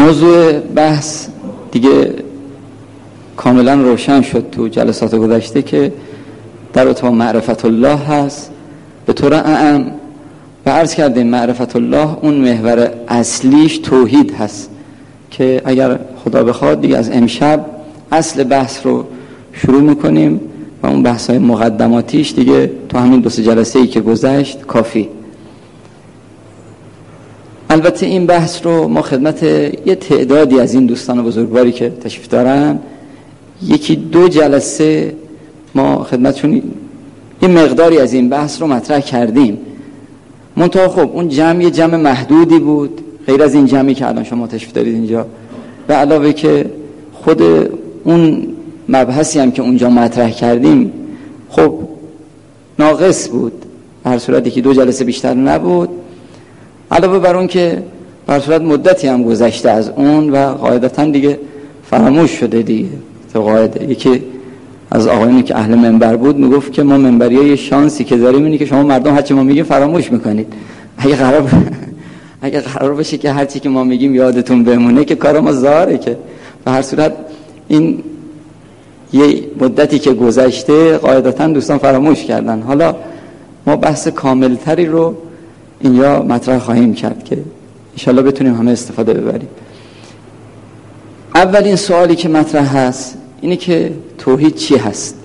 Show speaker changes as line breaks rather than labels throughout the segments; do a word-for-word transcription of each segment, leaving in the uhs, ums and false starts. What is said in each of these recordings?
موضوع بحث دیگه کاملا روشن شد تو جلسات گذشته که در اتفاق معرفت الله هست به طور عام و عرض کردیم معرفت الله اون محور اصلیش توحید هست که اگر خدا بخواد دیگه از امشب اصل بحث رو شروع میکنیم و اون بحث های مقدماتیش دیگه تو همین دو سه جلسه ای که گذشت کافی. البته این بحث رو ما خدمت یه تعدادی از این دوستان بزرگواری که تشریف دارن یکی دو جلسه ما خدمتشون یه مقداری از این بحث رو مطرح کردیم، منتها خب اون جمع یه جمع محدودی بود غیر از این جمعی که الان شما تشریف دارید اینجا، به علاوه که خود اون مبحثی هم که اونجا مطرح کردیم خب ناقص بود، هر صورتی که دو جلسه بیشتر نبود، علاوه بر اون که بر صورت مدتی هم گذشته از اون و قاعدتا دیگه فراموش شده دیگه. تو قاعده یکی از آقایونی که اهل منبر بود میگفت که ما منبریای شانسی که داریم اینه که شما مردم هرچی ما میگیم فراموش میکنید. اگه قرار اگه قرار باشه که هرچی که ما میگیم یادتون بمونه که کار ما زاره که. به هر صورت این یه مدتی که گذشته قاعدتا دوستان فراموش کردن. حالا ما بحث کاملتری رو اینجا مطرح خواهیم کرد که انشالله بتونیم همه استفاده ببریم. اولین سوالی که مطرح هست اینه که توحید چی هست؟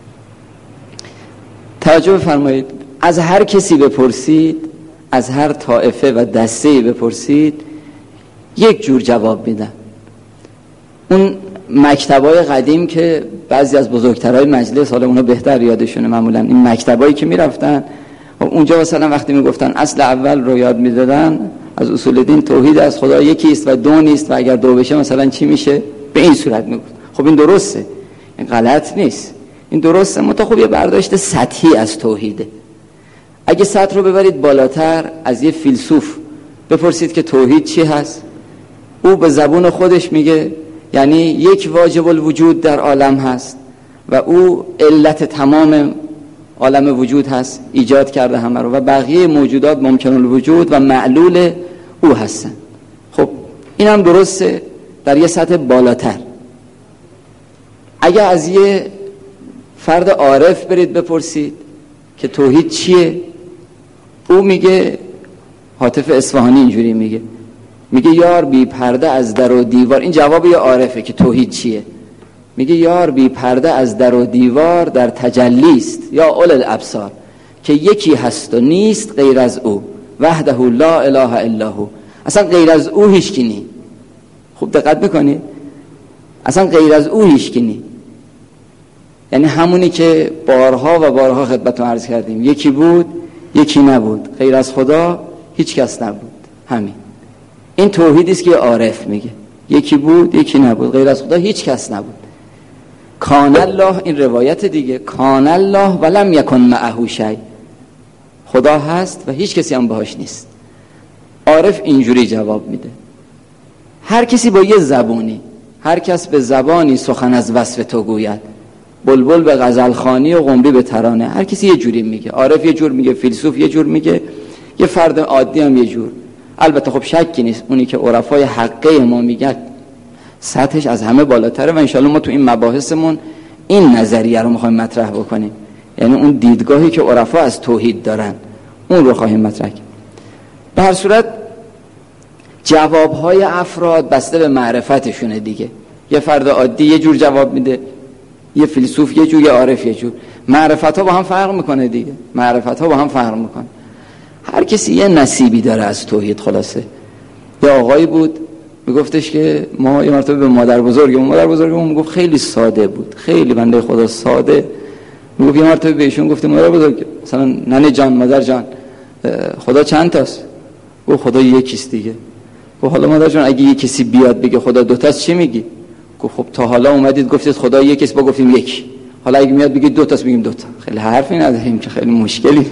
توجه بفرمایید، از هر کسی بپرسید، از هر طائفه و دسته‌ای بپرسید یک جور جواب میدن. اون مکتبای قدیم که بعضی از بزرگترهای مجلس، حالا اونا بهتر یادشونه، معمولا این مکتبایی که میرفتن اونجا مثلا وقتی میگفتن اصل اول رو یاد میدادن از اصول دین توحید از خدا یکی است و دو نیست و اگر دو بشه مثلا چی میشه، به این صورت میگفت. خب این درسته، این غلط نیست، این درسته، منتها خب یه برداشت سطحی از توحیده. اگه سطح رو ببرید بالاتر، از یه فیلسوف بپرسید که توحید چی هست، او به زبون خودش میگه یعنی یک واجب الوجود در عالم هست و او علت تمام عالم وجود هست، ایجاد کرده همه رو و بقیه موجودات ممکن الوجود و معلول او هستن. خب این هم درسته در یه سطح بالاتر. اگه از یه فرد عارف برید بپرسید که توحید چیه، او میگه، حاتف اصفهانی اینجوری میگه، میگه یار بی پرده از در و دیوار. این جواب یه عارفه که توحید چیه. میگه یار بی پرده از در و دیوار در تجلی است یا اول الابصار، که یکی هست و نیست غیر از او، وحده لا اله الا هو. اصلا غیر از او هیچ کی نی. خوب دقت بکنید، اصلا غیر از او هیچ کی نی، یعنی همونی که بارها و بارها خدمتتون عرض کردیم، یکی بود یکی نبود، غیر از خدا هیچ کس نبود. همین این توحیدی است که عارف میگه، یکی بود یکی نبود، غیر از خدا هیچ کس نبود. کان الله، این روایت دیگه، کان الله ولم یکن معه شیء، خدا هست و هیچ کسی هم باهاش نیست. عارف اینجوری جواب میده. هر کسی با یه زبانی، هر کس به زبانی سخن از وصف تو گوید، بلبل به غزلخوانی و قمری به ترانه. هر کسی یه جوری میگه، عارف یه جور میگه، فیلسوف یه جور میگه، یه فرد عادی هم یه جور. البته خب شکی نیست اونی که عرفای حقه ما میگن سطحش از همه بالاتره و انشالله ما تو این مباحثمون این نظریه رو میخوایم مطرح بکنیم، یعنی اون دیدگاهی که عرفا از توحید دارن اون رو خواهیم مطرح کنیم. به هر صورت جوابهای افراد بسته به معرفتشونه دیگه. یه فرد عادی یه جور جواب میده، یه فیلسوف یه جور، یه عارف یه جور. معرفت ها با هم فرق میکنه دیگه، معرفت ها با هم فرق میکنه. هر کسی یه نصیبی داره از توحید. خلاصه یه آقایی بود میگفتش که ما یه مرتبه به مادر بزرگمون مادر بزرگمون میگفت خیلی ساده بود، خیلی بنده خدا ساده. میگفت یه مرتبه بهشون گفتیم مادر بزرگ مثلا ننه جان، مادر جان، خدا چند تاست؟ گفت خدا یکیست دیگه. گفت حالا مادر جان اگه یه کسی بیاد بگه خدا دو تاست چی میگی؟ گفت خب تا حالا اومدید گفتید خدا یکیست، با گفتیم یکی، حالا اگه میاد بگید دو تاست میگیم دو تا. خیلی حرفی نداریم که، خیلی مشکلی.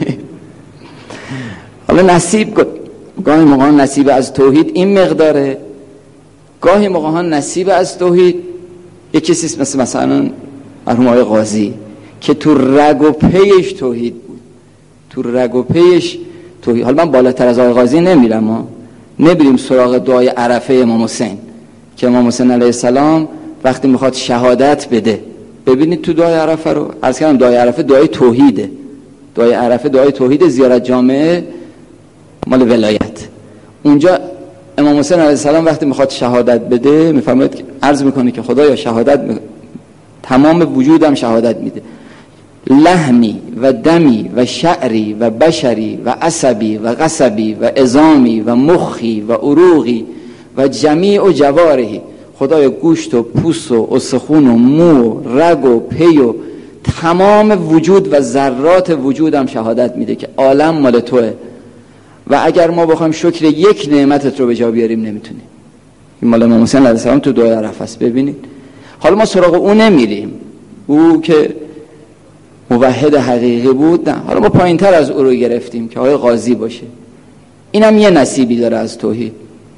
حالا نصیب، گاهی موقع نصیب از توحید این مقداره، گاهی موقع نصیب از توحید یک کسی مثل مثلا مرحوم آقای قاضی که تو رگ و پیش توحید بود، تو رگ و پیش توحید. حالا من بالاتر از آقای قاضی نمیرم، ما نبریم سراغ دعای عرفه امام حسین، که امام حسین علیه السلام وقتی میخواد شهادت بده، ببینید تو دعای عرفه رو عرض کردم، دعای عرفه دعای توحیده، دعای عرفه دعای توحید، زیارت جامعه مال ولایت. اونجا امام حسین علیه السلام وقتی میخواد شهادت بده میفرماید که عرض میکنه که خدایا شهادت می... تمام وجودم شهادت میده، لحمی و دمی و شعری و بشری و عصبی و قصبی و عظامی و مخی و عروقی و جمیع و جوارحی، خدایا گوشت و پوست و استخون و مو و رگ و پی و تمام وجود و ذرات وجودم شهادت میده که عالم مال توه و اگر ما بخوایم شکر یک نعمتت رو به جا بیاریم نمیتونیم. این مال امام حسین علیه السلام تو دعای عرفه است. ببینید حالا ما سراغ اون نمیریم، او که موحد حقیقی بود، نه، حالا ما پایین تر از او رو گرفتیم که آقای قاضی باشه. اینم یه نصیبی داره از توحید.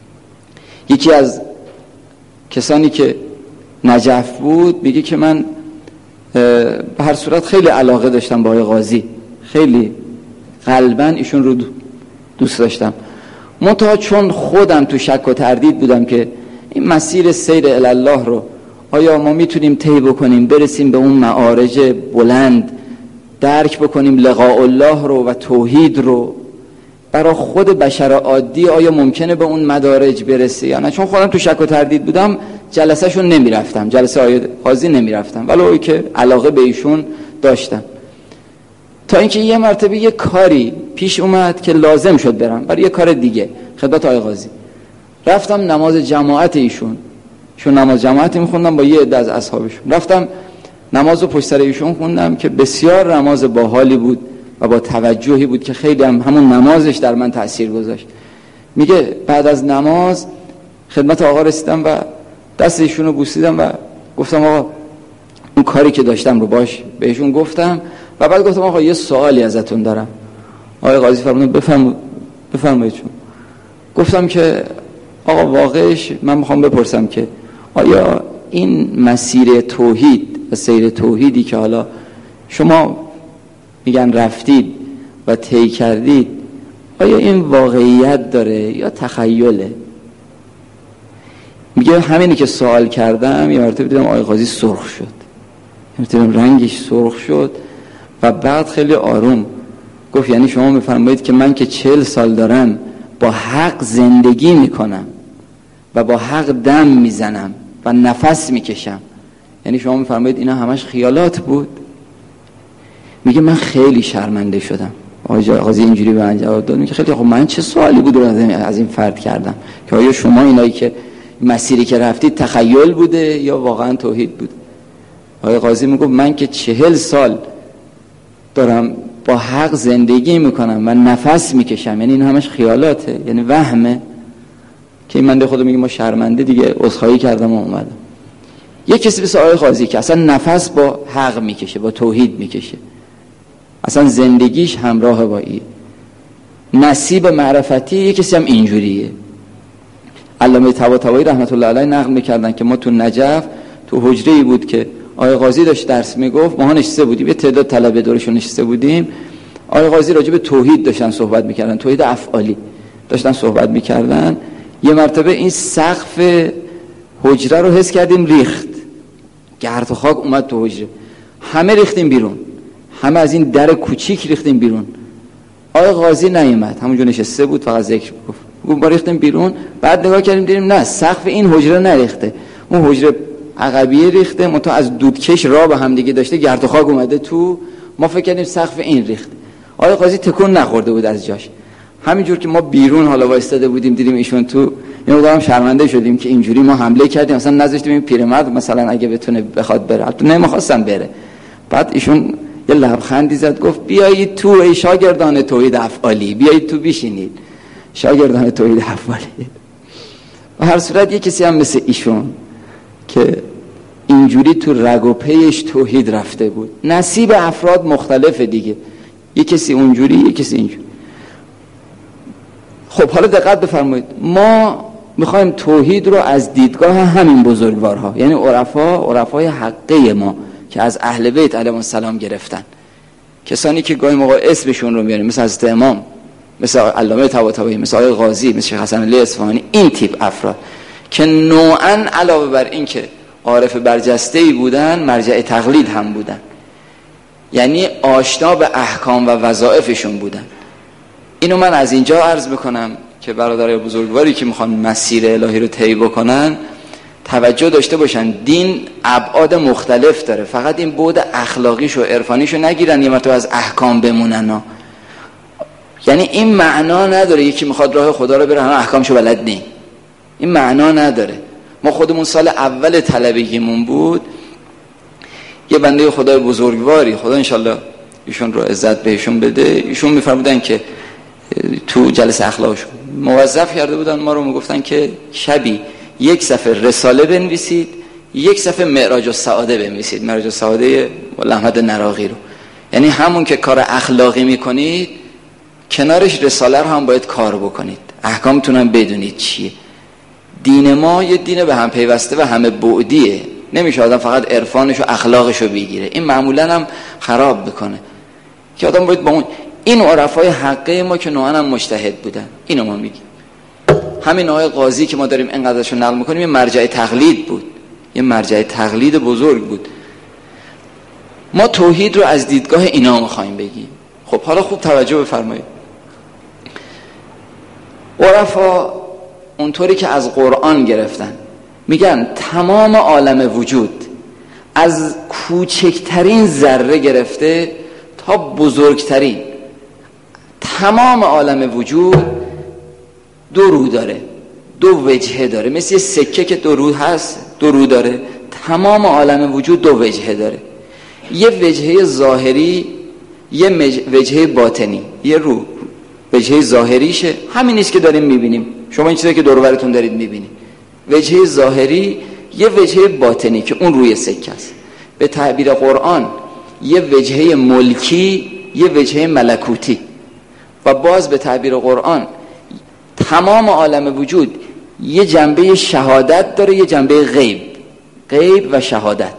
یکی از کسانی که نجف بود میگه که من به هر صورت خیلی علاقه داشتم با آقای قاضی، خیلی قلباً ایشون رو دوست داشتم، منتها چون خودم تو شک و تردید بودم که این مسیر سیر الی الله رو آیا ما میتونیم طی بکنیم، برسیم به اون معارج بلند، درک بکنیم لقاء الله رو و توحید رو، برای خود بشر عادی آیا ممکنه به اون مدارج برسه یا نه؟ چون خودم تو شک و تردید بودم جلسه شون نمیرفتم، جلسه آقای قاضی نمیرفتم، ولی که علاقه به ایشون داشتم. تا اینکه یه مرتبه یه کاری پیش اومد که لازم شد برم برای یه کار دیگه خدمت آقای قاضی. رفتم نماز جماعت ایشون، چون نماز جماعتی میخوندم با یه عده از اصحابشون، رفتم نماز رو پشت سر ایشون خوندم که بسیار نماز باحالی بود و با توجهی بود که خیلی هم همون نمازش در من تأثیر گذاشت. میگه بعد از نماز خدمت آقا رسیدم و دست ایشون رو بوسیدم و گفتم آقا اون کاری که داشتم رو باش بهشون گفتم و بعد گفتم آقا یه سوالی ازتون دارم. آقای قاضی فرمودن بفرمایید بفرمایید. چون گفتم که آقا واقعش من میخوام بپرسم که آیا این مسیر توحید و سیر توحیدی که حالا شما میگن رفتید و طی کردید، آیا این واقعیت داره یا تخیله؟ میگه همینی که سوال کردم یه مرتبه دیدم آقای قاضی سرخ شد، یه مرتبه رنگش سرخ شد و بعد خیلی آروم گفت یعنی شما میفرمایید که من که چهل سال دارم با حق زندگی میکنم و با حق دم میزنم و نفس میکشم، یعنی شما میفرمایید اینا همش خیالات بود؟ میگه من خیلی شرمنده شدم. آقای قاضی اینجوری به من جواب داد، میگه خیلی خب من چه سوالی بود رو از این فرد کردم که آیا شما اینایی که مسیری که رفتید تخیل بوده یا واقعا توحید بود؟ آقای قاضی میگه من که چهل سال دارم با حق زندگی میکنم و نفس میکشم، یعنی این همش خیالاته، یعنی وهمه؟ که این منده خدا میگه ما شرمنده دیگه عذرخواهی کردم و اومدم. یه کسی مثل آقای قاضی که اصلا نفس با حق میکشه، با توحید میکشه، اصلا زندگیش همراه با این نصیب معرفتی، یه کسی هم اینجوریه. علامه طباطبایی رحمت الله علیه نقل میکردن که ما تو نجف تو حجره‌ای بود که آقای قاضی داشت درس میگفت، ما نشسته بودیم، یه تعداد طلبه دورشون نشسته بودیم، آقای قاضی راجع به توحید داشتن صحبت میکردن، توحید افعالی داشتن صحبت میکردن. یه مرتبه این سقف حجره رو حس کردیم ریخت، گرد و خاک اومد تو حجره، همه ریختیم بیرون، همه از این در کوچیک ریختیم بیرون. آقای قاضی نیومد، همونجا نشسته بود فقط ذکر گفت. گفت ما ریختیم بیرون، بعد نگاه کردیم دیدیم نه سقف این حجره نریخته، اون حجره عقبیه ریخته، منتها از دودکش راه به هم دیگه داشته، گرد و خاک اومده تو، ما فکر کردیم سقف این ریخته. آقای قاضی تکون نخورده بود از جاش. همینجور که ما بیرون حالا وایستاده بودیم دیدیم ایشون تو، یه مقدارم شرمنده شدیم که اینجوری ما حمله کردیم، مثلا نذاشتیم این پیرمرد مثلا اگه بتونه بخواد بره، البته نمیخواستم بره. بعد ایشون یه لبخندی زد گفت بیایید تو ای شاگردان توحید افعالی، بیایید تو بشینید شاگردان توحید افعالی. و هر صورت یه کسی هم مثل ایشون که اینجوری تو رگ و پیش توحید رفته بود. نصیب افراد مختلفه دیگه، یه کسی اونجوری یه کسی اینجوری. خب حالا دقت بفرمایید، ما میخوایم توحید رو از دیدگاه همین بزرگوارها، یعنی عرفا، عرفای حقه ما که از اهل بیت علیهم السلام گرفتن، کسانی که گاهی موقع اسمشون رو میاریم، مثل حضرت امام، مثل علامه طباطبایی، مثل آقای قاضی، مثل شیخ حسن علی اصفهانی، این تیپ افراد که نوعا علاوه بر این که عارف برجسته‌ای بودن، مرجع تقلید هم بودن، یعنی آشنا به احکام و وظایفشون بودن. اینو من از اینجا عرض میکنم که برادرای بزرگواری که میخوان مسیر الهی رو طی بکنن توجه داشته باشن. دین ابعاد مختلف داره، فقط این بعد اخلاقیش و عرفانیش رو نگیرن یه مرتبه از احکام بمونن ها. یعنی این معنا نداره یکی میخواد راه خدا رو بره همه احکامشو بلد نی، این معنا نداره. ما خودمون سال اول طلبگیمون بود، یه بنده خدای بزرگواری، خدا انشالله ایشون رو عزت بهشون بده، ایشون میفرمودن که تو جلسه اخلاقشون موظف کرده بودن ما رو، میگفتن که شبی یک صفحه رساله بنویسید، یک صفحه معراج السعاده بنویسید، معراج السعاده مولا احمد نراقی رو. یعنی همون که کار اخلاقی میکنید کنارش رساله رو هم باید کار بکنید، احکامتون هم بدونید چیه. دین ما یه دین به هم پیوسته و همه بعدیه، نمیشه آدم فقط عرفانش و اخلاقش رو بگیره، این معمولا هم خراب بکنه که آدم باید با اون. این عرفای حقه ما که نوعا هم مجتهد بودن، اینو ما میگیم. همین آقای قاضی که ما داریم اینقدرشو نقل میکنیم یه مرجع تقلید بود، یه مرجع تقلید بزرگ بود. ما توحید رو از دیدگاه اینا میخوایم بگیم. خب حالا خوب توجه بفرمایید. عرفا اونطوری که از قرآن گرفتن میگن تمام عالم وجود از کوچکترین ذره گرفته تا بزرگترین، تمام عالم وجود دو رو داره، دو وجهه داره، مثل یه سکه که دو رو هست دو رو داره. تمام عالم وجود دو وجهه داره، یه وجهه ظاهری یه وجهه باطنی. یه رو وجهه ظاهریشه همین نیست که داریم میبینیم، شما این چیزی که دور و برتون دارید میبینید، وجهه ظاهری، یه وجهه باطنی که اون روی سکه است. به تعبیر قرآن یه وجهه ملکی، یه وجهه ملکوتی. و باز به تعبیر قرآن تمام عالم وجود یه جنبه شهادت داره، یه جنبه غیب، غیب و شهادت.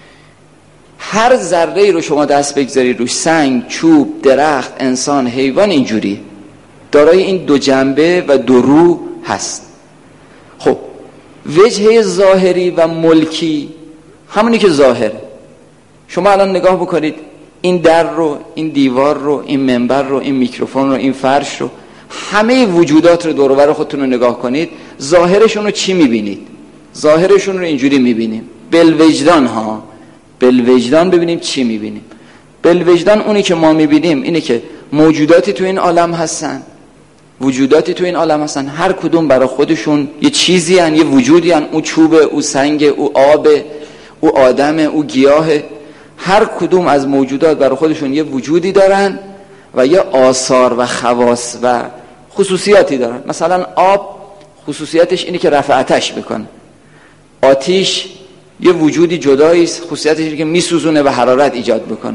هر ذره رو شما دست بگذاری روش، سنگ، چوب، درخت، انسان، حیوان، اینجوری دارای این دو جنبه و دو رو هست. خب وجهه ظاهری و ملکی همونی که ظاهره. شما الان نگاه بکنید این در رو، این دیوار رو، این منبر رو، این میکروفون رو، این فرش رو، همه وجودات رو دور و بر خودتون رو نگاه کنید، ظاهرشون رو چی میبینید؟ ظاهرشون رو اینجوری میبینیم، بالوجدان ها، بالوجدان ببینیم چی میبینیم. بالوجدان اونی که ما میبینیم اینه که موجوداتی تو این عالم هستن، وجوداتی تو این عالم هستن، هر کدوم برای خودشون یه چیزی هن، یه وجودی هن، او چوبه، او سنگه، او آبه، او آدمه، او گیاهه. هر کدوم از موجودات برای خودشون یه وجودی دارن و یه آثار و خواص و خصوصیاتی دارن. مثلا آب خصوصیتش اینه که رفع آتش بکنه، آتش یه وجودی جدایی است، خصوصیتش اینه که میسوزونه و حرارت ایجاد بکنه.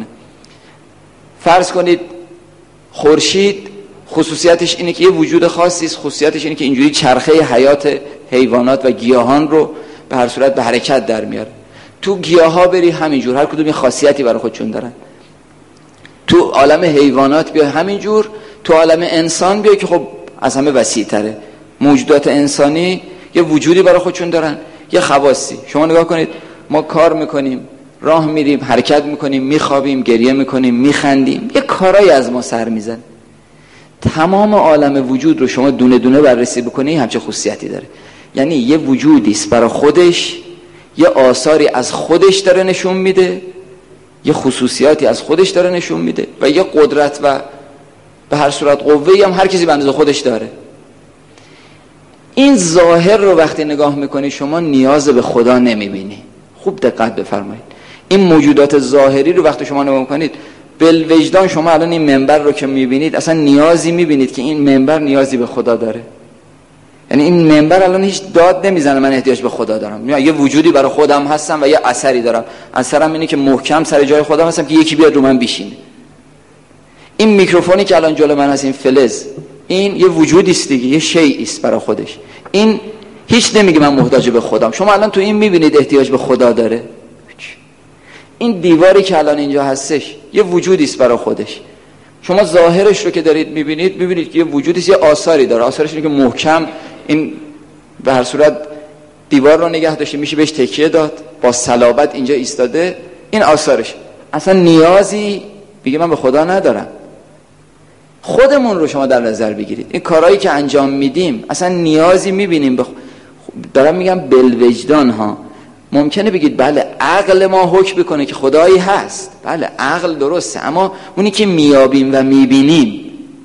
فرض کنید خورشید خصوصیتش اینه که یه وجود خاصی است، خصوصیتش اینه که اینجوری چرخه حیات حیوانات و گیاهان رو به هر صورت به حرکت در میاره. تو گیاها بری همینجور، هر کدوم یه خاصیتی برای خودشون دارن. تو عالم حیوانات بیا همینجور، تو عالم انسان بیا که خب از همه وسیع تره. موجودات انسانی یه وجودی برای خودشون دارن، یه خواصی. شما نگاه کنید، ما کار میکنیم، راه میریم، حرکت میکنیم، میخوابیم، گریه میکنیم، میخندیم، یه کارایی از ما سر میزن. تمام عالم وجود رو شما دونه دونه بررسی بکنی همچه خصوصیتی داره. یعنی یه وجودی است برای خودش، یه آثاری از خودش داره نشون میده، یه خصوصیاتی از خودش داره نشون میده و یه قدرت و به هر صورت قوه‌ای هم هر کسی به اندازه خودش داره. این ظاهر رو وقتی نگاه میکنی شما نیاز به خدا نمیبینی. خوب دقت بفرمایید. این موجودات ظاهری رو وقتی شما نگاه میکنید، بالوجدان شما الان این منبر رو که میبینید اصلا نیازی میبینید که این منبر نیازی به خدا داره. یعنی این منبر الان هیچ داد نمیزنه من احتیاج به خدا دارم، یا یه وجودی برای خودم هستم و یه اثری دارم، اثرم اینه که محکم سر جای خودم هستم که یکی بیاد رو من بشینه. این میکروفونی که الان جلو من هست، این فلز، این یه وجودی است دیگه، یه شیئی است برای خودش. این هیچ نمیگه من محتاج به خودم. شما الان تو این میبینید احتیاج به خدا داره. این دیواری که الان اینجا هستش یه وجودی است برای خودش. شما ظاهرش رو که دارید میبینید، میبینید که یه وجودی است، یه آثاری داره. آثارش اینه که محکم این به هر صورت دیوار رو نگه داشته، میشه بهش تکیه داد، با صلابت اینجا ایستاده، این آثارش. اصلا نیازی میگه من به خدا ندارم. خودمون رو شما در نظر بگیرید، این کارهایی که انجام میدیم اصلا نیازی میبینیم بخ... دارم میگم بالوجدان ها. ممکنه بگید بله عقل ما حکم بکنه که خدایی هست، بله عقل درسته، اما اونی که میابیم و میبینیم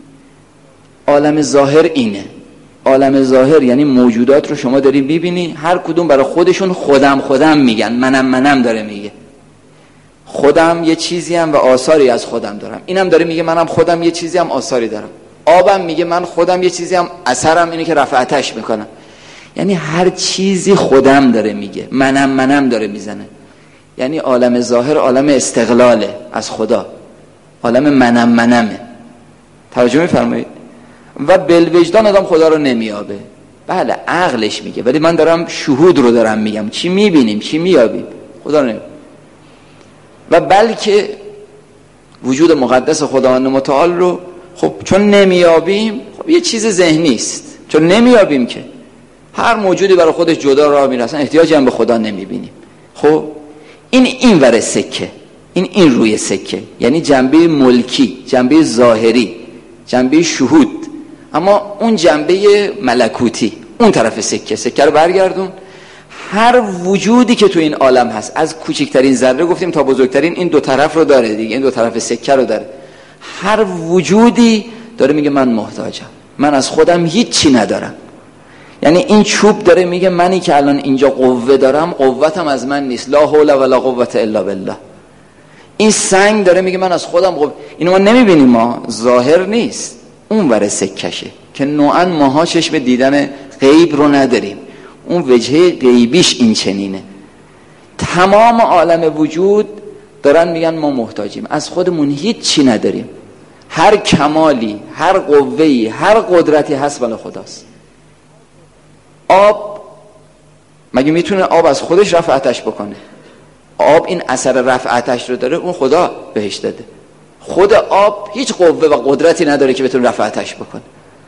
عالم ظاهر اینه. عالم ظاهر یعنی موجودات رو شما داری میبینی، هر کدوم برای خودشون خودم خودم میگن، منم منم داره میگه، خودم یه چیزی هم و آثاری از خودم دارم. اینم داره میگه منم خودم یه چیزی هم آثاری دارم. آبم میگه من خودم یه چیزی هم اثرم اینه که رفع آتش میکنم. یعنی هر چیزی خودم داره میگه، منم منم داره میزنه. یعنی عالم ظاهر عالم استقلاله از خدا، عالم منم منمه. توجه میفرمایید؟ و بالوجدان آدم خدا رو نمیابه. بله عقلش میگه، ولی من دارم شهود رو دارم میگم، چی میبینیم چی میابیم، خدا رو نمیابه. و بلکه وجود مقدس خداوند متعال رو خب چون نمیابیم، خب یه چیز ذهنی است، چون نمیابیم که هر موجودی برای خودش جدا راه میره، اصلا احتیاجی هم به خدا نمیبینیم. خب این این ور سکه، این این روی سکه، یعنی جنبه ملکی، جنبه ظاهری، جنبه شهود. اما اون جنبه ملکوتی، اون طرف سکه، سکه رو برگردون. هر وجودی که تو این عالم هست، از کوچکترین ذره گفتیم تا بزرگترین، این دو طرف رو داره دیگه، این دو طرف سکه رو داره. هر وجودی داره میگه من محتاجم، من از خودم هیچی ندارم. یعنی این چوب داره میگه منی که الان اینجا قوه دارم، قوتم از من نیست، لا حول ولا قوة الا بالله. این سنگ داره میگه من از خودم قوه. اینو ما نمیبینیم، ما ظاهر نیست، اون ور سکشه که نوعا ماها چشم دیدن غیب رو نداریم، اون وجهه غیبیش این چنینه. تمام عالم وجود دارن میگن ما محتاجیم، از خودمون هیچ چی نداریم. هر کمالی، هر قوهی، هر قدرتی هست مال خداست. آب مگه میتونه آب از خودش رفع آتش بکنه؟ آب این اثر رفع آتش رو داره، اون خدا بهش داده. خود آب هیچ قوه و قدرتی نداره که بتونه رفع آتش بکنه.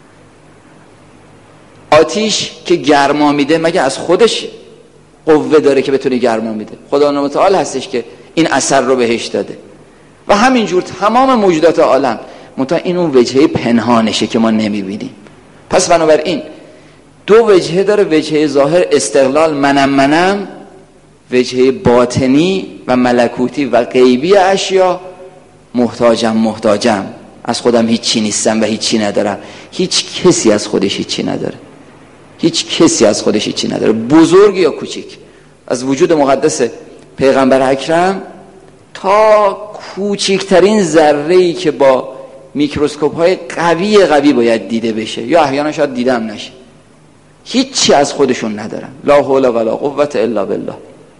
آتیش که گرما میده مگه از خودش قوه داره که بتونه گرما میده؟ خداوند متعال هستش که این اثر رو بهش داده. و همینجور تمام موجودات عالم، منتها این اون وجهه پنهانشه که ما نمیبینیم. پس بنابراین دو وجهه داره، وجهه ظاهر استقلال منم منم، وجهه باطنی و ملکوتی و غیبی اشیا محتاجم محتاجم، از خودم هیچی نیستم و هیچی ندارم. هیچ کسی از خودش هیچی نداره، هیچ کسی از خودش هیچی نداره، بزرگ یا کوچیک. از وجود مقدس پیغمبر اکرم تا کوچکترین ذره‌ای که با میکروسکوپ های قوی قوی باید دیده بشه یا احیانا شاید دیدم نشه، هیچی از خودشون ندارن. لا حول ولا قوة الا بالله.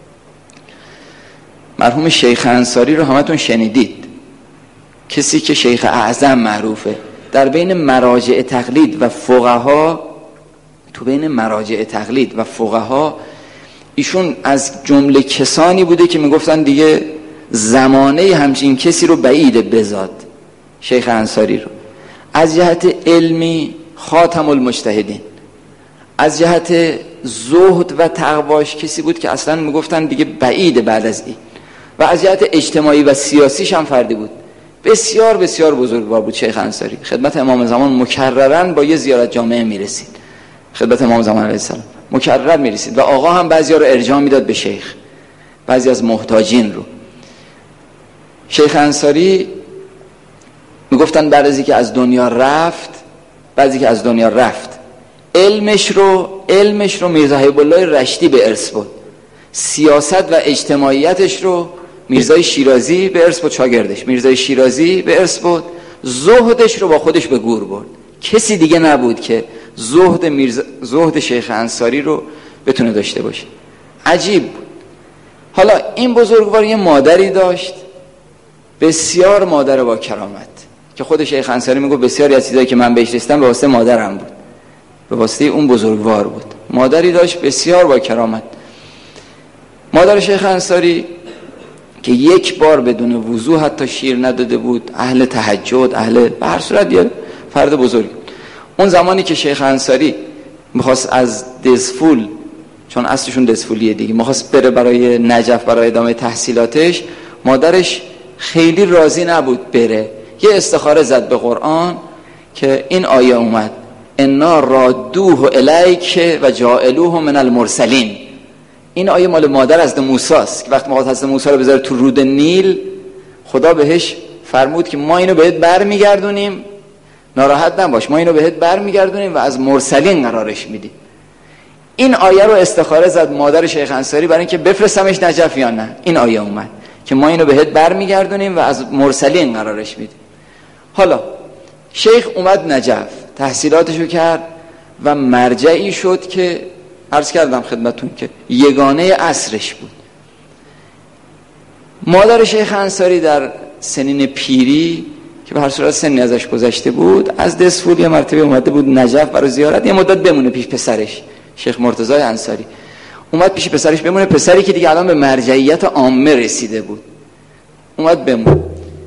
مرحوم شیخ انصاری رو همتون شنیدید، کسی که شیخ اعظم معروفه. در بین مراجع تقلید و فقها، تو بین مراجع تقلید و فقها ایشون از جمله کسانی بوده که میگفتن دیگه زمانه همچین کسی رو بعیده بزاد. شیخ انصاری رو از جهت علمی خاتم المجتهدین، از جهت زهد و تقواش کسی بود که اصلا میگفتن دیگه بعیده بعد از این، و از جهت اجتماعی و سیاسیش هم فردی بود. بسیار بسیار بزرگوار بود شیخ انصاری. خدمت امام زمان مکررن با یه زیارت جامعه میرسید، خدمت امام زمان علیه السلام مکرر میرسید و آقا هم بعضیا رو ارجاع میداد به شیخ، بعضی از محتاجین رو. شیخ انصاری میگفتن بعد از اینکه از دنیا رفت، بعد از اینکه از دنیا رفت علمش رو علمش رو میرزا حبیب الله رشتی به ارث برد، سیاست و اجتماعیتش رو میرزای شیرازی به ارث برد، شاگردش میرزای شیرازی به ارث برد، زهدش رو با خودش به گور برد. کسی دیگه نبود که زهد میرزا زهد شیخ انصاری رو بتونه داشته باشه. عجیب بود. حالا این بزرگوار یه مادری داشت، بسیار مادر با کرامت، که خود شیخ انصاری میگه بسیاری از چیزایی که من بهش رسیدم به واسطه مادرم بود، به واسطه اون بزرگوار بود. مادری داشت بسیار با کرامت. مادر شیخ انصاری که یک بار بدون وضو حتی شیر نداده بود، اهل تهجد، اهل به هر صورت یه فرد بزرگ. اون زمانی که شیخ انصاری میخواست از دزفول چون اصلشون دسفولیه دیگه، میخواست بره برای نجف برای ادامه تحصیلاتش. مادرش خیلی راضی نبود بره، یه استخاره زد به قرآن که این آیه اومد انا رادوه الیک و جاعلوه من المرسلین. این آیه مال مادر حضرت موسی است که وقتی میخواد حضرت موسی رو بذاره تو رود نیل، خدا بهش فرمود که ما اینو بهت برمیگردونیم، ناراحت نباش، ما اینو بهت برمیگردونیم و از مرسلین قرارش میدیم. این آیه رو استخاره زد مادر شیخ انصاری برای اینکه بفرستمش نجف یا نه. این آیه اومد که ما اینو بهت برمیگردونیم و از مرسلین قرارش میدیم. حالا شیخ اومد نجف، تحصیلاتشو کرد و مرجعی شد که عرض کردم خدمتون که یگانه عصرش بود. مادر شیخ انصاری در سنین پیری که به هر صورت سنی ازش گذشته بود، از دسفول یه مرتبه اومده بود نجف برای زیارت، یه مدت بمونه پیش پسرش شیخ مرتضی انصاری. اومد پیش پسرش بمونه، پسری که دیگه الان به مرجعیت عامه رسیده بود اومد بمونه.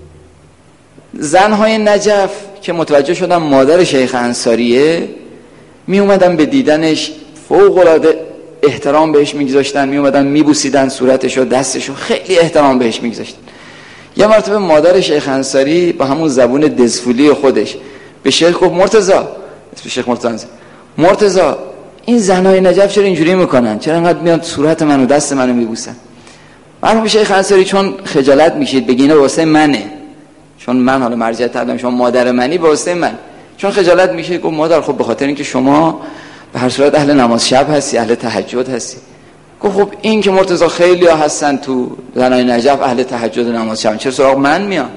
زنهای نجف که متوجه شدن مادر شیخ انصاریه، می اومدن به دیدنش فوق العاده احترام بهش میگذاشتن، می اومدن میبوسیدن صورتشو دستشو، خیلی احترام بهش میگذاشتن. یه مرتبه مادر شیخ انصاری با همون زبون دزفولی خودش به شیخ گفت مرتضی، اسم شیخ مرتضی، مرتضی این زنهای نجف چرا اینجوری میکنن؟ چرا انقدر میاد صورت منو دست منو میبوسن؟ مرحوم شیخ انصاری چون خجالت میشید بگینه واسه منه، چون من حالا مرجع تردم شما مادر منی، واسه من چون خجالت میشه گفت مادر خب به خاطر اینکه شما به هر صورت اهل نماز شب هستی، اهل تهجد هستی. گفت خب این که مرتضی خیلی ها هستن تو زنای نجف اهل تهجد و نماز شب، چرا سراغ من میان؟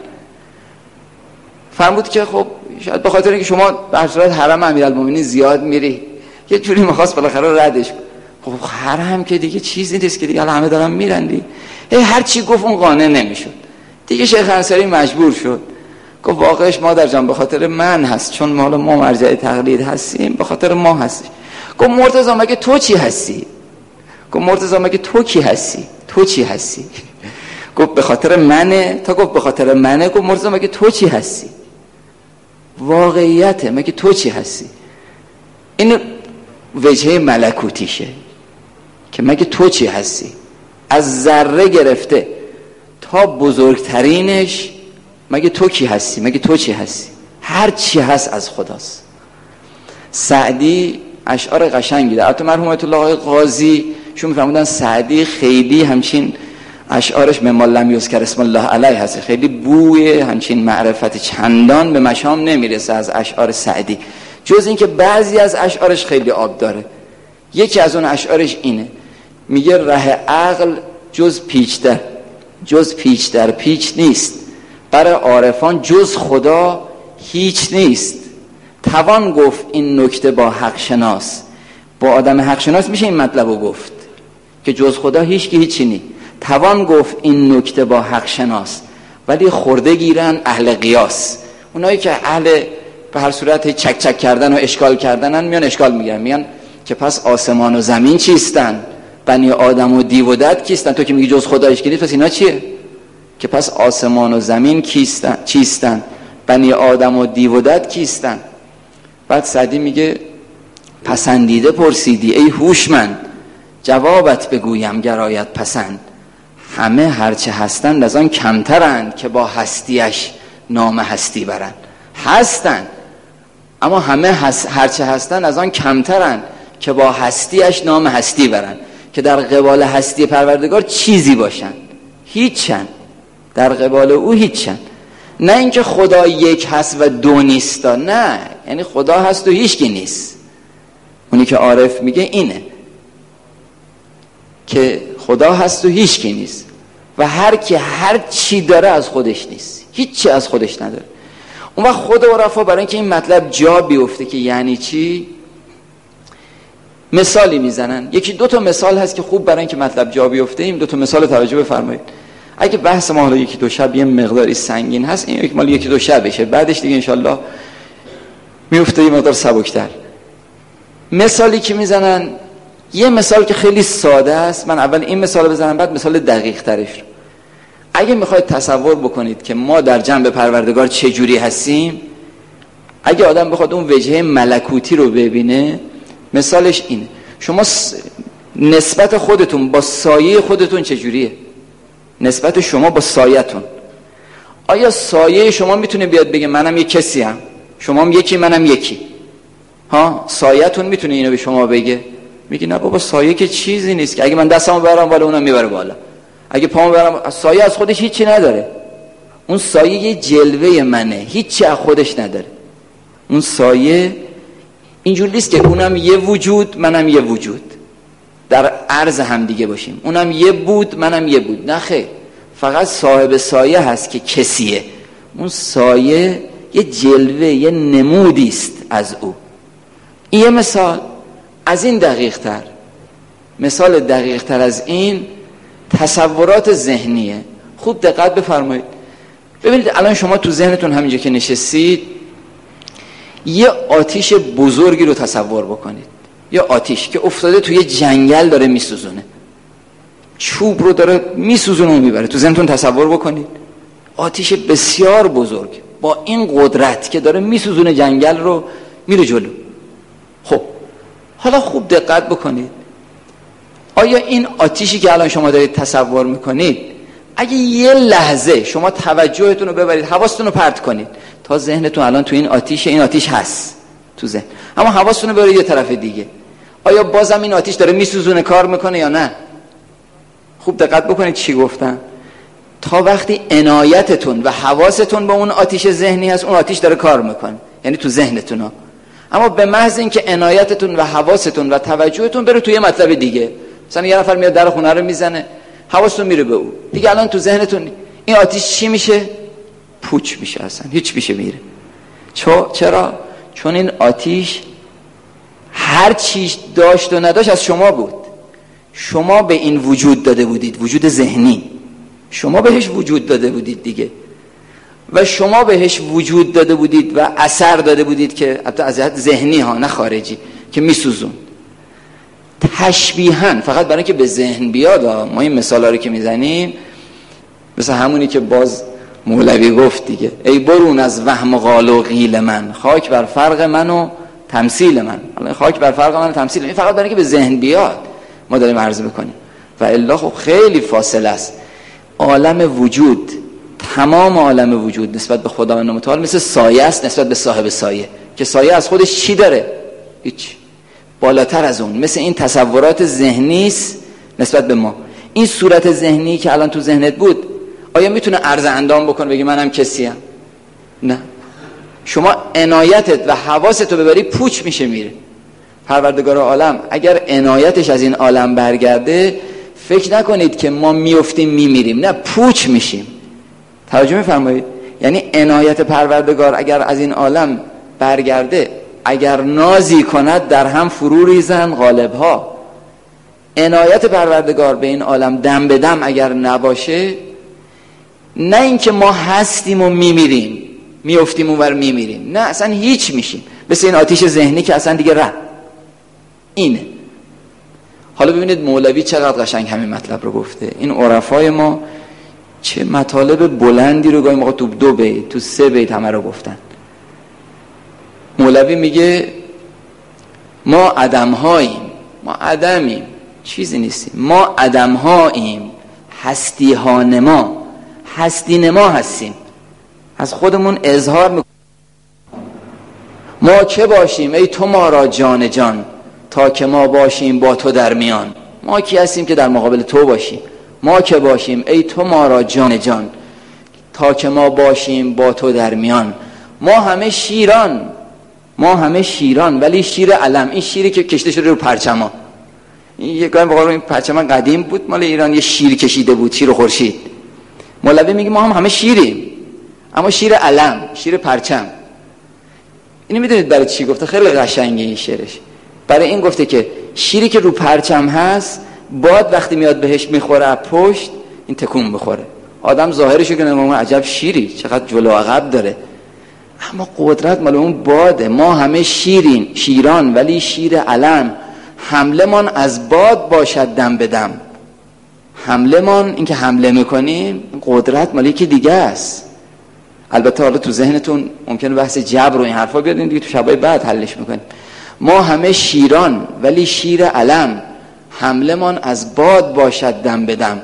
فرمود که خب شاید به خاطر اینکه شما به هر صورت حرم امیرالمومنین زیاد میری، یه جوری میخواست بالاخره ردش. خب حرم که دیگه چیزی نیست که دیگه همه دارن میرن دیگه. هر چی گفت اون قانع نمیشد دیگه. شیخ انصاری مجبور شد گفت واقعش مادر جان به خاطر من هست، چون ما ما مرجع تقلید هستیم، به خاطر ما هست. گفت مرتضی مگه تو چی هستی؟ گفت مرتضی مگه تو کی هستی؟ تو چی هستی؟ گفت به خاطر منه. تا گفت به خاطر منه، گفت مرتضی مگه تو چی هستی؟ واقعیته، مگه تو چی هستی؟ این وجهه ملکوتیشه که مگه تو چی هستی؟ از ذره گرفته تا بزرگترینش مگه تو کی هستی؟ مگه تو چی هستی؟ هر چی هست از خداست. سعدی اشعار قشنگی داره. البته مرحوم آیت الله آقای قاضی شون میفرمودن سعدی خیلی همچین اشعارش مما لم یذکر اسم الله علیه هست، خیلی بوی همچین معرفت چندان به مشام نمیرسه از اشعار سعدی، جز اینکه بعضی از اشعارش خیلی آب داره. یکی از اون اشعارش اینه، میگه ره عقل جز پیچ در جز پیچ در پیچ نیست، برای عارفان جز خدا هیچ نیست. توان گفت این نکته با حق شناس، با آدم حق شناس میشه این مطلب رو گفت که جز خدا هیچ که هیچی نی. توان گفت این نکته با حق شناس، ولی خورده گیرن اهل قیاس. اونایی که اهل به هر صورت چک چک کردن و اشکال کردنن میان اشکال میگن، میگن که پس آسمان و زمین چیستن، بنی آدم و دیو و دد کیستن؟ تو که میگی جز خدا هیچ که نیست، پس اینا چیه؟ که پس آسمان و زمین کیستن چیستن، بنی آدم و دیو و دد کیستن؟ بعد سعدی میگه پسندیده پرسیدی ای هوشمند، جوابت بگویم گرایت پسند. همه هرچه هستند از آن کمترند که با هستیش نام هستی برند. هستند اما همه هست هرچه هستند از آن کمترند که با هستیش نام هستی برند، که در قبال هستی پروردگار چیزی باشند. هیچن در قبال او هیچن. نه اینکه خدا یک هست و دو نیست، نه، یعنی خدا هست و هیچ کی نیست. اونی که عارف میگه اینه که خدا هست و هیچ کی نیست و هر کی هر چی داره از خودش نیست، هیچی از خودش نداره. اون وقت خود عرفا برای اینکه این مطلب جا بیفته که یعنی چی، مثالی میزنن. یکی دو تا مثال هست که خوب برای اینکه مطلب جا بیفته این دو تا مثال توجه بفرمایید. اگه بحث ما حالا یکی دو شب یه مقداری سنگین هست، این یک مال یکی دو شب بشه، بعدش دیگه انشالله میفته یه مقدار سبکتر. مثالی که میزنن، یه مثال که خیلی ساده است، من اول این مثال بزنم بعد مثال دقیق ترش رو. اگه میخواید تصور بکنید که ما در جنب پروردگار چه جوری هستیم، اگه آدم بخواد اون وجهه ملکوتی رو ببینه، مثالش اینه. شما نسبت خودتون با سایه خودتون چجوریه؟ نسبت شما با سایه‌تون. آیا سایه شما میتونه بیاد بگه منم یک کسی هم، شما هم یکی منم یکی؟ ها، سایه‌تون میتونه اینو به شما بگه؟ میگی نه بابا، سایه که چیزی نیست که اگه من دستمو ببرم بالا اونم میبره بالا، اگه پامو ببرم، سایه از خودش هیچی نداره. اون سایه یه جلوه منه، هیچی از خودش نداره. اون سایه اینجوری نیست که اونم یه وجود منم یه وجود در عرض هم دیگه باشیم، اونم یه بود منم یه بود. نه خیر، فقط صاحب سایه هست که کسیه. اون سایه یه جلوه، یه نمودی است از او. این یه مثال. از این دقیق تر، مثال دقیق تر از این تصورات ذهنیه. خوب دقت بفرمایید. ببینید الان شما تو ذهنتون همینجا که نشستید یه آتیش بزرگی رو تصور بکنید. یه آتیش که افتاده توی جنگل داره میسوزونه، چوب رو داره میسوزونه و میبره. تو ذهنتون تصور بکنید آتیش بسیار بزرگ با این قدرت که داره میسوزونه جنگل رو، میره جلو. خب حالا خوب دقت بکنید، آیا این آتیشی که الان شما دارید تصور میکنید اگه یه لحظه شما توجهتون رو ببرید، حواستون رو پرت کنید تا ذهنتون الان تو این آتیش، این آتیش هست تو ذهن، اما حواستون رو ببرید یه طرف دیگه، آیا بازم این آتیش داره میسوزونه، کار میکنه یا نه؟ خوب دقت بکنید چی گفتم. تا وقتی عنایتتون و حواستون با اون آتیش ذهنی هست، اون آتیش داره کار میکنه، یعنی تو ذهنتون ها. اما به محض اینکه عنایتتون و حواستون و توجهتون بره توی مطلب دیگه، مثلا یه نفر میاد در خونه رو میزنه، حواستون میره به او، دیگه الان تو ذهنتون این آتیش چی میشه؟ پوچ میشه، اصلا هیچ میشه میره. چرا؟ چون این آتیش هر چیز داشت و نداشت از شما بود. شما به این وجود داده بودید، وجود ذهنی، شما بهش وجود داده بودید دیگه، و شما بهش وجود داده بودید و اثر داده بودید که البته از جهت ذهنی ها نه خارجی، که میسوزون. تشبیهاً، فقط برای اینکه به ذهن بیاد، ما این مثالا رو که میزنیم مثل همونی که باز مولوی گفت دیگه، ای برون از وهم و قال و قیل من، خاک بر فرق من و تمثیل من. الان خاک بر فرق من و تمثیل، این فقط برای اینکه به ذهن بیاد ما داریم عرض میکنیم، و الا خب خیلی فاصله است. عالم وجود، تمام عالم وجود نسبت به خداوند متعال مثل سایه است نسبت به صاحب سایه، که سایه از خودش چی داره؟ هیچ. بالاتر از اون مثل این تصورات ذهنی است نسبت به ما. این صورت ذهنی که الان تو ذهنت بود آیا میتونه عرض اندام بکنه بگی منم کسیم؟ نه. شما عنایتت و حواست رو ببری پوچ میشه میره. پروردگار عالم اگر عنایتش از این عالم برگرده، فکر نکنید که ما میافتیم میمیریم، نه، پوچ میشیم. توجه میفرمایید؟ یعنی عنایت پروردگار اگر از این عالم برگرده، اگر نازی کند در هم فرو ریزن غالبها. عنایت پروردگار به این عالم دم به دم اگر نباشه، نه اینکه ما هستیم و میمیریم، میافتیم اونور میمیریم، نه، اصلا هیچ میشیم، مثل این آتیش ذهنی که اصلا دیگه رفت. اینه. حالا ببینید مولوی چقدر قشنگ همین مطلب رو گفته. این عرفای ما چه مطالب بلندی رو گاهی موقع تو دو بیت، تو سه بیت همه رو گفتن. مولوی میگه ما عدم‌هاییم، ما عدمیم، چیزی نیستیم، ما عدم‌هاییم، هستی ها نما، هستی نما هستیم، از خودمون اظهار میکنیم. ما چه باشیم ای تو ما را جان جان، تا که ما باشیم با تو در میان. ما کی هستیم که در مقابل تو باشیم؟ ما که باشیم ای تو ما را جان جان، تا که ما باشیم با تو در میان. ما همه شیران، ما همه شیران، ولی شیر علم، این شیری که کشته شده رو پرچما. این یه گاهی بقول این پرچما قدیم بود مال ایران، یه شیر کشیده بود، شیر خورشید. مولوی میگه ما هم همه شیریم، اما شیر علم، شیر پرچم. اینو میدونید برای چی گفته؟ خیلی قشنگه این شعرش. برای این گفته که شیری که رو پرچم هست، باد وقتی میاد بهش میخوره پشت، این تکون بخوره. آدم ظاهرشو که نمی‌بینه عجب شیری، چقدر جلو عقب داره، اما قدرت مال اون باده. ما همه شیرین، شیران، ولی شیر علم. حمله من از باد باشد دم به دم. حمله من، این که حمله میکنیم، قدرت مال یکی دیگه است. البته حالا تو ذهنتون ممکنه بحث جبر و این حرفا بیاد، دیگه تو شبای بعد حلش میکنیم. ما همه شیران، ولی شیر علم. حملمان از باد باشد دم بدم.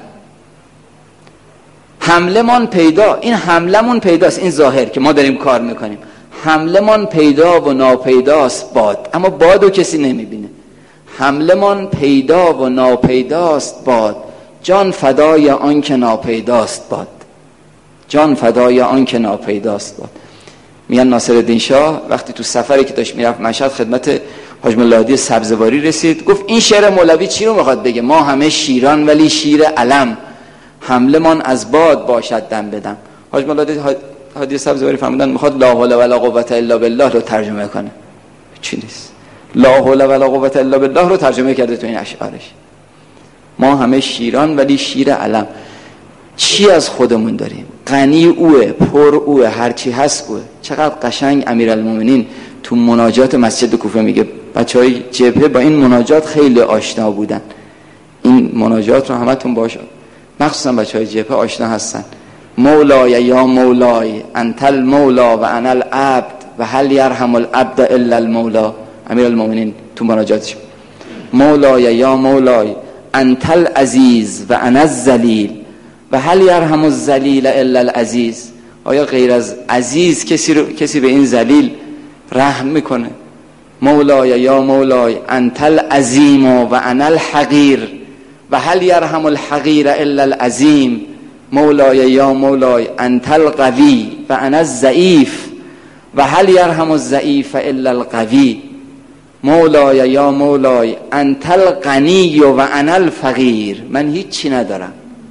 حملمان پیدا، این حملمون پیداست، این ظاهر که ما داریم کار میکنیم. حملمان پیدا و ناپیداست باد، اما بادو کسی نمیبینه. حملمان پیدا و ناپیداست باد، جان فدای آن که ناپیداست باد. جان فدای آن که ناپیداست باد. میگن ناصرالدین شاه وقتی تو سفری که داشت میرفت مشهد خدمت حاج مولا هادی سبزواری رسید، گفت این شعر مولوی چی رو میخواد بگه؟ ما همه شیران ولی شیر علم، حملمان از باد باشد دم بدم. حاج مولا هادی سبزواری فرمودن میخواد لا حول ولا قوة الا بالله رو ترجمه کنه. چی نیست، لا حول ولا قوة الا بالله رو ترجمه کرده تو این اشعارش. ما همه شیران ولی شیر علم. چی از خودمون داریم؟ غنی اوه، پر اوه، هرچی هست اوه. چقدر قشنگ امیرالمومنین تو مناجات مسجد کوفه میگه بچهای جبهه با این مناجات خیلی آشنا بودن. این مناجات رو همتون باشه، مخصوصا بچهای جبهه آشنا هستن. مولای یا مولای انت المولا و انا العبد و هل یرحم العبد الا المولا. امیرالمومنین تو مناجاتش مولای یا مولای انت العزیز و انا الذلیل و هل یرحم الذلیل الا العزیز. آیا غیر از عزیز کسی رو کسی به این ذلیل رحم میکنه؟ مولای یا مولای انت العظیم و انا الحقیر و هل یرحم الحقیر الا العظیم. مولای یا مولای انت القوی و انا الضعیف و هل یرحم الضعیف الا القوی. مولای یا مولای انت الغنی و انا الفقیر. من هیچی ندارم.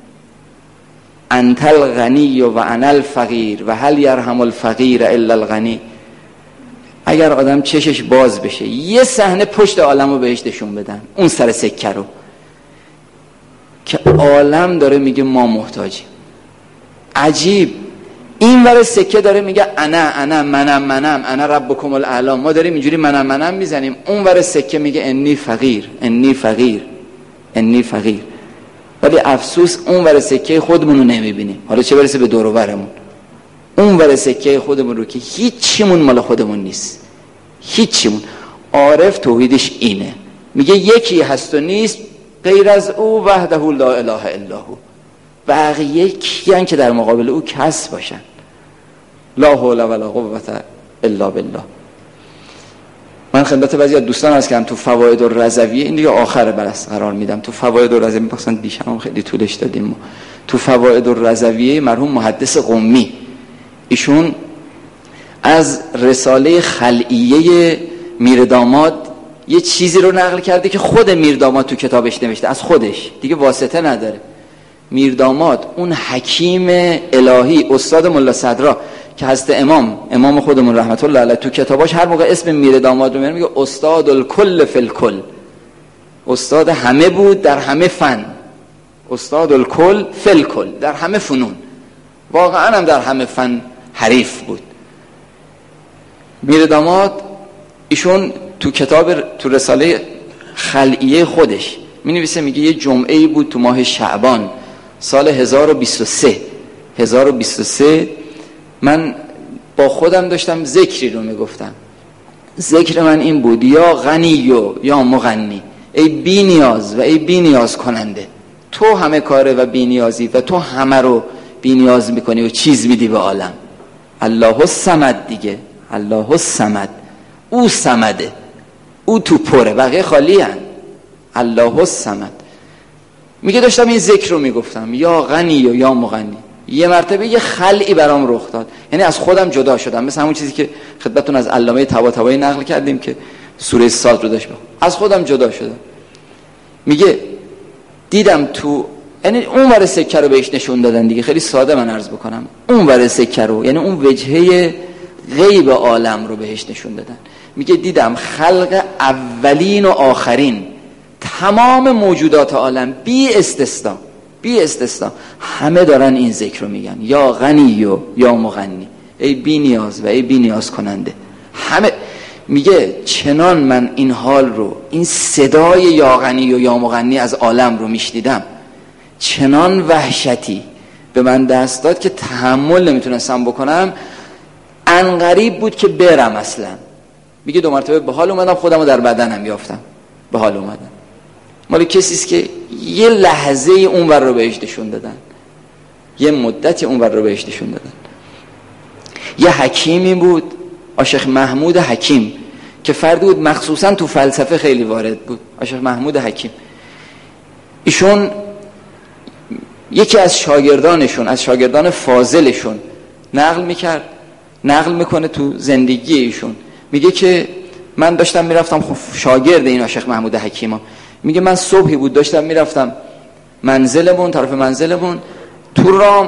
انت الغنی و انا الفقیر و هل یرحم الفقیر الا الغنی. اگر آدم چشش باز بشه یه صحنه پشت عالم رو بهش نشون بدن، اون سر سکه رو که عالم داره میگه ما محتاجیم. عجیب، این ور سکه داره میگه انا انا منم منم انا ربکم الاعلی. ما داریم اینجوری منم منم میزنیم، اون ور سکه میگه انی فقیر انی فقیر انی فقیر. ولی افسوس اون ور سکه خودمون رو نمیبینیم، حالا چه برسه به دور و برمون. اون ور سکه خودمون رو که هیچیمون مال خودمون نیست، هیچیمون. عارف توحیدش اینه، میگه یکی هست و نیست غیر از او وحده لا اله الا هو. بقیه کیان که در مقابل او کس باشن. لا حول ولا قوة الا بالله. من خدمت بعضی از دوستان هست که هم تو فواید الرضویه، این دیگه آخر بحث قرار میدم، تو فواید الرضویه مثلا دیشب هم خیلی طولش دادیم ما. تو فواید الرضویه مرحوم محدث قمی ایشون از رساله خلعیه میرداماد یه چیزی رو نقل کرده که خود میرداماد تو کتابش نوشته، از خودش، دیگه واسطه نداره. میرداماد اون حکیم الهی استاد ملا صدرا که هست امام امام خودمون رحمت الله علیه تو کتاباش هر موقع اسم میرداماد رو میاره میگه استاد الکل فی الکل. استاد همه بود در همه فن، استاد الکل فی الکل، در همه فنون. واقعا هم در همه فن حریف بود. میرداماد ایشون تو کتاب تو رساله خلعیه خودش می نویسه، میگه یه جمعه بود تو ماه شعبان سال هزار و بیست و سه هزار و بیست و سه من با خودم داشتم ذکری رو میگفتم. ذکر من این بود یا غنی و یا مغنی، ای بی نیاز و ای بی نیاز کننده. تو همه کاره و بی نیازی و تو همه رو بی نیاز میکنی و چیز میدی به عالم. الله الصمد دیگه، الله الصمد، او صمده، او تو پره، بقیه خالی هن. الله الصمد. میگه داشتم این ذکر رو میگفتم یا غنی و یا مغنی. یه مرتبه یه خلعی برام رخ داد، یعنی از خودم جدا شدم، مثل همون چیزی که خدمتتون از علامه طباطبایی نقل کردیم که سوره صاد رو داشت بخون. از خودم جدا شدم. میگه دیدم تو، یعنی اون ور سکه رو بهش نشون دادن دیگه، خیلی ساده من عرض بکنم، اون ور سکه رو، یعنی اون وجهه غیب عالم رو بهش نشون دادن. میگه دیدم خلق اولین و آخرین، تمام موجودات عالم بی استثنا بی استثنا همه دارن این ذکر رو میگن یا غنی و یا مغنی، ای بی نیاز و ای بی نیاز کننده. همه میگه چنان من این حال رو، این صدای یا غنی و یا مغنی از عالم رو میشنیدم، چنان وحشتی به من دست داد که تحمل نمیتونستم بکنم. انقریب بود که برم اصلا. میگه دو مرتبه به حال اومدم، خودم رو در بدنم یافتم، به حال اومدم. مال کسی است که یه لحظه اون ور رو بهش نشون دادن، یه مدتی اون ور رو بهش نشون دادن. یه حکیمی بود، آشیخ محمود حکیم، که فردی بود مخصوصا تو فلسفه خیلی وارد بود. آشیخ محمود حکیم ایشون یکی از شاگردانشون، از شاگردان فاضلشون نقل میکرد، نقل میکنه تو زندگی ایشون. میگه که من داشتم میرفتم، خب شاگرد این آشیخ محمود حکیما، میگه من صبحی بود داشتم میرفتم منزلمون، طرف منزلمون، تو رام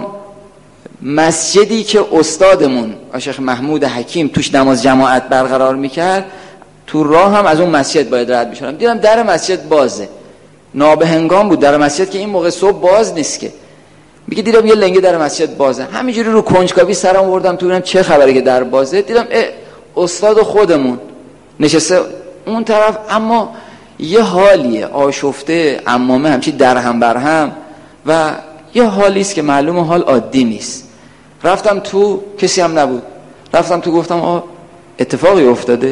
مسجدی که استادمون آشیخ محمود حکیم توش نماز جماعت برقرار میکرد، تو راه هم از اون مسجد باید رد میشدم، دیدم در مسجد بازه، نابهنگام بود در مسجد که این موقع صبح باز نیست که. میگه دیدم یه لنگه در مسجد بازه، همینجوری رو کنجکاوی سرم آوردم تو ببینم چه خبره که در بازه، دیدم استاد خودمون نشسته اون طرف، اما یه حالیه آشفته، عمامه همچی در هم بر هم و یه حالی است که معلومه حال عادی نیست. رفتم تو، کسی هم نبود، رفتم تو گفتم آه اتفاقی افتاده؟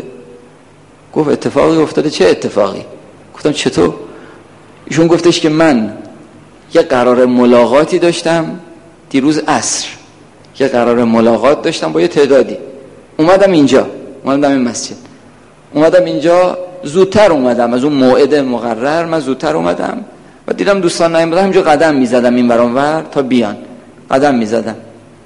گفت اتفاقی افتاده؟ چه اتفاقی؟ گفتم چطور؟ ایشون گفتش که من یه قرار ملاقاتی داشتم دیروز عصر، یه قرار ملاقات داشتم با یه تعدادی، اومدم اینجا، اومدم این مسجد، اومدم اینجا زودتر اومدم از اون موعد مقرر، من زودتر اومدم و دیدم دوستان نیومدن، همینجا قدم میزدم این ور اون ور تا بیان، قدم میزدم.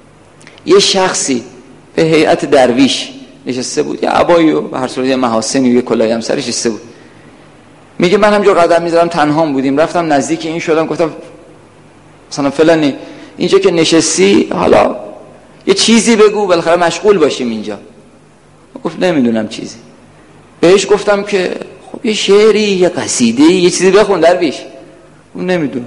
یه شخصی به هیئت درویش نشسته بود، یه عبایی و به هر صورت یه محاسنی و یه کلاهی هم سرش نشسته بود. میگه من همینجا قدم میزدم، تنها بودیم، رفتم نزدیک این شدم، گفتم مثلا فلانی اینجا که نشستی حالا یه چیزی بگو، بالاخره مشغول باشیم اینجا. گفت نمیدونم چیزی. بهش گفتم که خب یه شعری، یه قصیده، یه چیزی بخون درویش. اون نمیدونم.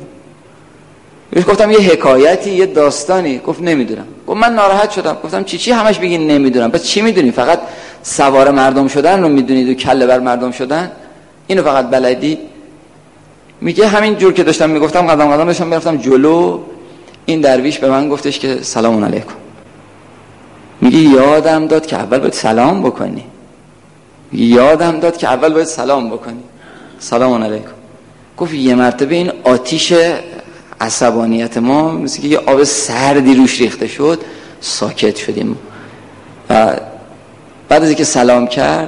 بهش گفتم یه حکایتی، یه داستانی. گفت نمیدونم. گفت من ناراحت شدم، گفتم چی چی همش بگین نمیدونم، پس چی میدونی؟ فقط سوار مردم شدن رو میدونید و کله بر مردم شدن اینو فقط بلدی؟ میگه همین جور که داشتم میگفتم قدم قدم داشتم میرفتم جلو، این درویش به من گفتش که سلام علیکم. میگه یادم داد که اول باید سلام بکنی. میگه یادم داد که اول باید سلام بکنی. سلام علیکم. گفت یه مرتبه این آتیش عصبانیت ما مثل که یه آب سردی روش ریخته شد، ساکت شدیم. و بعد از اینکه سلام کرد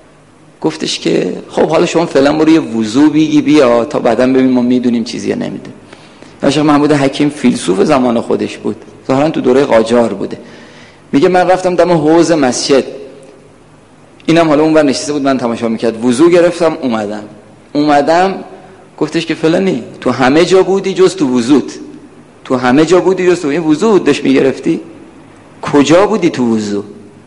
گفتش که خب حالا شما فعلا برو یه وضو بگی بیا تا بعدا ببین ما میدونیم چیزی یا نمیدونیم. آشیخ محمود حکیم فیلسوف زمان خودش بود، ظاهرا تو دوره قاجار بوده. میگه من رفتم دم حوض مسجد، اینم حالا اونور نشسته بود من تماشا میکرد، وضو گرفتم اومدم اومدم گفتش که فلانی تو همه جا بودی جز تو وضوت، تو همه جا بودی جز تو این وضو داشت میگرفتی، کجا بودی تو وضو؟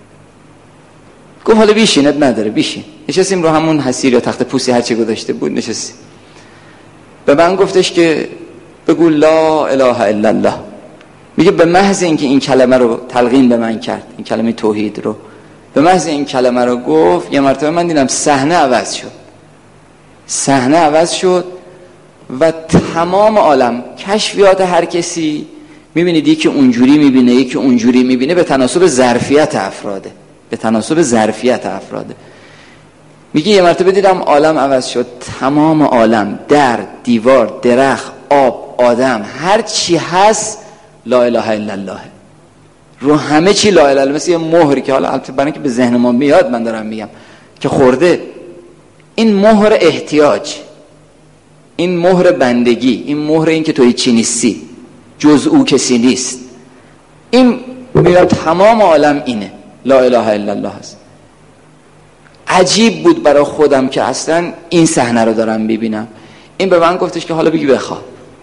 گفت حالا بیشینت نداره بیشین. نشستیم رو همون حسیر یا تخت پوسی هرچی گذاشته بود نشستیم. به من گفتش که بگو لا اله الا الله. میگه به محض اینکه این کلمه رو تلقین به من کرد، این کلمه توحید رو به محض این کلمه رو گفت، یه مرتبه من دیدم صحنه عوض شد، صحنه عوض شد و تمام عالم کشفیات هر کسی میبینید یکی اونجوری میبینه یکی اونجوری میبینه، به تناسب ظرفیت افراده، به تناسب ظرفیت افراده. میگه یه مرتبه دیدم عالم عوض شد، تمام عالم، در، دیوار، درخت، آب، آدم، هر چی هست لا اله الا الله، رو همه چی لا اله الا الله، مثل یه مهری که حالا البته برای اینکه به ذهن ما میاد من دارم میگم که خورده، این مهر احتیاج، این مهر بندگی، این مهر این که تو هیچی نیستی، جز او کسی نیست، این میاد تمام عالم اینه لا اله الا الله هست. عجیب بود برای خودم که اصلا این صحنه رو دارم میبینم. این به من گفتش که حالا بگی بخواب.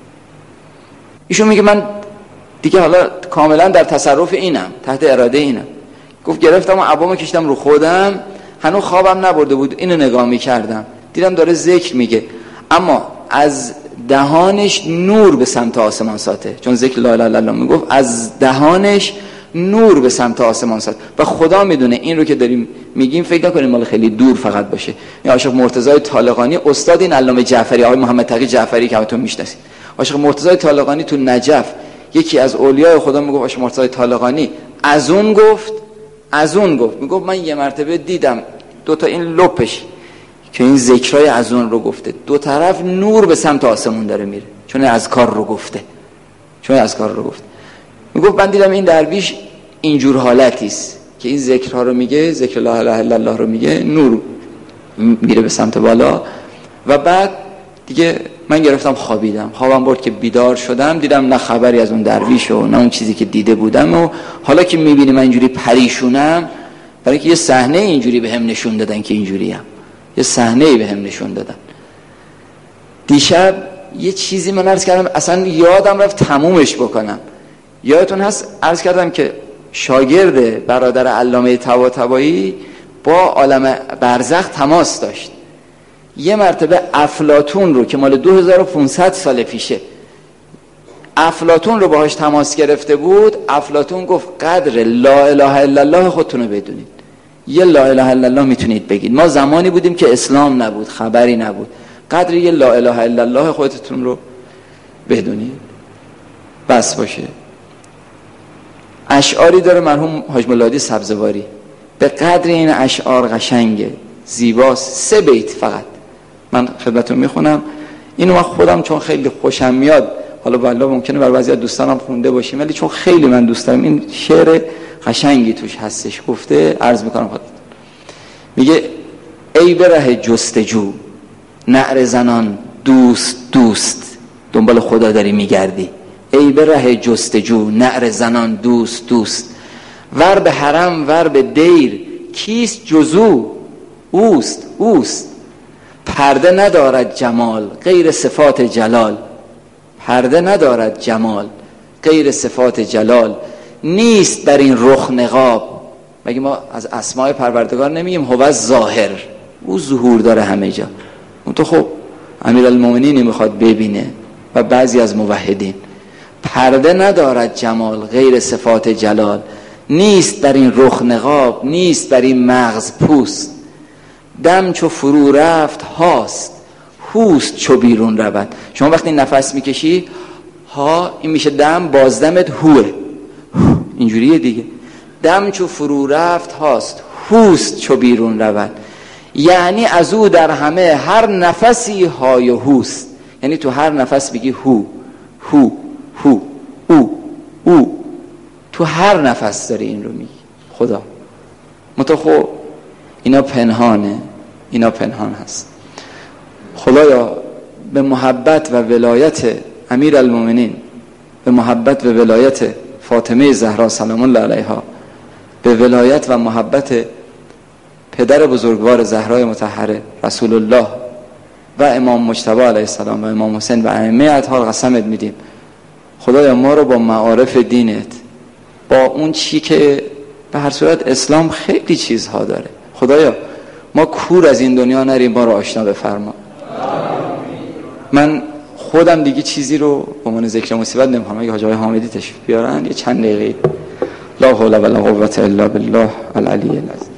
ایشون میگه من دیگه حالا کاملا در تصرف اینم، تحت اراده اینم. گفت گرفتم و عبامو کشتم رو خودم، هنوز خوابم نبرده بود، اینو نگاه میکردم دیدم داره ذکر میگه، اما از دهانش نور به سمت آسمان ساته، چون ذکر لا اله الا الله میگفت، از دهانش نور به سمت آسمان ساته و خدا میدونه این رو که داریم میگیم فکر نکنیم مال خیلی دور فقط باشه. یا عاشق مرتضی طالقانی، استاد این علامه جعفری، آقای محمد تقی جعفری که همتون میشناسید، عاشق مرتضی طالقانی تو نجف یکی از اولیای خدا میگفت، عاشق مرتضی طالقانی از اون گفت از اون گفت میگفت من یه مرتبه دیدم دو تا این لپش که این ذکرای از اون رو گفته. دو طرف نور به سمت آسمون داره میره، چون از کار رو گفته چون از کار رو گفته میگفت من دیدم این درویش اینجور حالتی است که این ذکرها رو میگه، ذکر لا اله الا الله رو میگه، نور میره به سمت بالا. و بعد دیگه من گرفتم خوابیدم، خوابم برد که بیدار شدم دیدم نه خبری از اون درویش و نه اون چیزی که دیده بودم. و حالا که میبینی من اینجوری پریشونم، برای که یه صحنه اینجوری به هم نشون دادن که اینجوریم، یه صحنه‌ای به هم نشون دادن. دیشب یه چیزی من عرض کردم اصلا یادم رفت تمومش بکنم. یادتون هست عرض کردم که شاگرد برادر علامه طباطبایی با عالم برزخ تماس داشت. یه مرتبه افلاطون رو که مال دو هزار و پانصد سال پیشه، افلاطون رو باهاش تماس گرفته بود. افلاطون گفت قدر لا اله الا الله خودتون رو بدونید، یه لا اله الا الله میتونید بگید. ما زمانی بودیم که اسلام نبود، خبری نبود، قدر یه لا اله الا الله خودتون رو بدونید بس باشه. اشعاری داره مرحوم حاج مولادی سبزواری، به قدر این اشعار قشنگه، زیباست. سه بیت فقط من خدمتتون میخونم. اینو من خودم چون خیلی خوشم میاد، حالا والله ممکنه برای بعضی از دوستانم خونده باشیم، ولی چون خیلی من دوست دارم، این شعر قشنگی توش هستش، گفته عرض میکنم خودتون. میگه ای به ره جستجو نعره زنان دوست دوست، دنبال خدا داری میگردی. ای به ره جستجو نعره زنان دوست دوست، ور به حرم ور به دیر کیست جزو، اوست اوست. پرده ندارد جمال غیر صفات جلال، پرده ندارد جمال غیر صفات جلال. نیست در این رخ نقاب، مگه ما از اسماء پروردگار نمیگیم هو ظاهر، او ظهور داره همه جا. اون تو خب امیرالمومنین میخواد ببینه و بعضی از موحدین. پرده ندارد جمال غیر صفات جلال، نیست در این رخ نقاب، نیست در این مغز پوست. دم چو فرو رفت هاست، هوست چو بیرون رود. شما وقتی نفس میکشی ها، این میشه دم، بازدمت هوه، اینجوریه دیگه. دم چو فرو رفت هاست، هوست چو بیرون رود. یعنی از او در همه هر نفسی های و هوست، یعنی تو هر نفس بگی هو هو هو او او، تو هر نفس داری این رو میگی خدا. متخو اینا پنهانه، اینا پنهان هست. خدایا به محبت و ولایت امیر المومنین، به محبت و ولایت فاطمه زهرا سلام الله علیها، به ولایت و محبت پدر بزرگوار زهرای مطهره رسول الله و امام مجتبی علیه السلام و امام حسین و ائمه اطهار قسمت میدیم خدایا ما رو با معارف دینت، با اون چی که به هر صورت اسلام خیلی چیزها داره، خدایا ما کور از این دنیا نریم، ما رو آشنا بفرما. من خودم دیگه چیزی رو به عنوان ذکر مصیبت نمیخوام، اگه حاج آقای حامدی تشریف بیارن یه چند دقیقه. لا حول ولا قوة الا بالله العلی العظیم.